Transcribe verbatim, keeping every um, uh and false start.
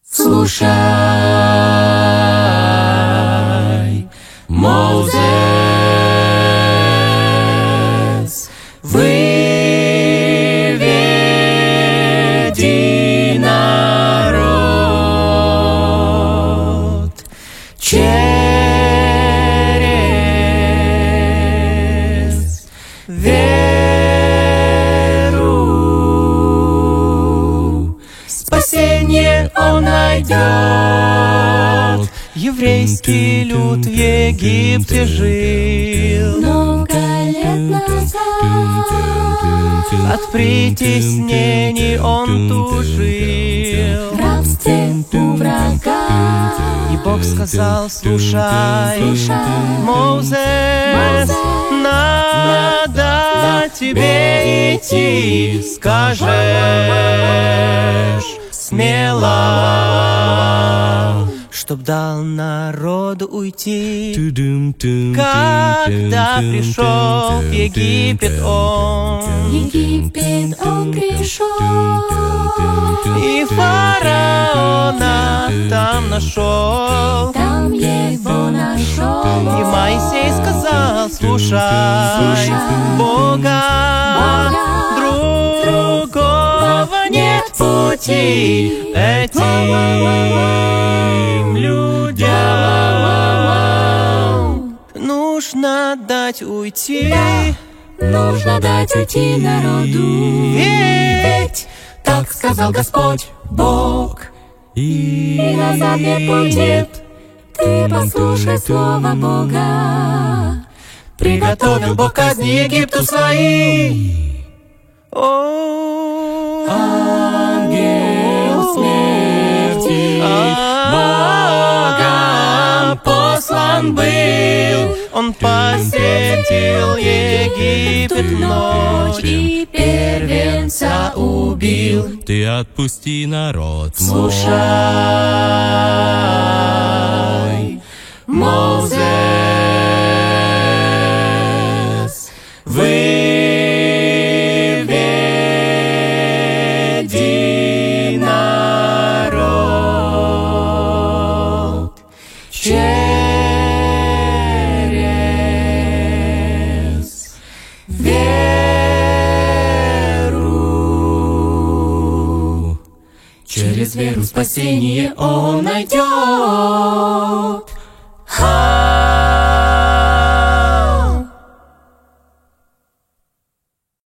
Слушай, Мозес, выведи народ через веру. Спасение он найдет. Еврейский люд в Египте жил много лет назад. От притеснений он тужил, В рабстве у врага. и Бог сказал: слушай, Слушай, Мозес, Мозес, надо тебе идти, скажешь смело, чтоб дал народу уйти. Когда пришел в Египет он, Египет он пришел, и фараона там нашел, там его нашел. и Моисей сказал: слушай, Слушай, Бога, другого нет пути этим людям. Нужно дать уйти, Нужно дать уйти народу, ведь так сказал Господь Бог. и И назад нет пути. Ты послушай слово Бога. приготовил Бог казни Египту свои. О, Ангел смерти Богом послан был, он посетил Египет в ночь и первенца убил. Ты отпусти народ мой. Слушай, Мозес, выведи народ через веру. Через веру спасение он найдет.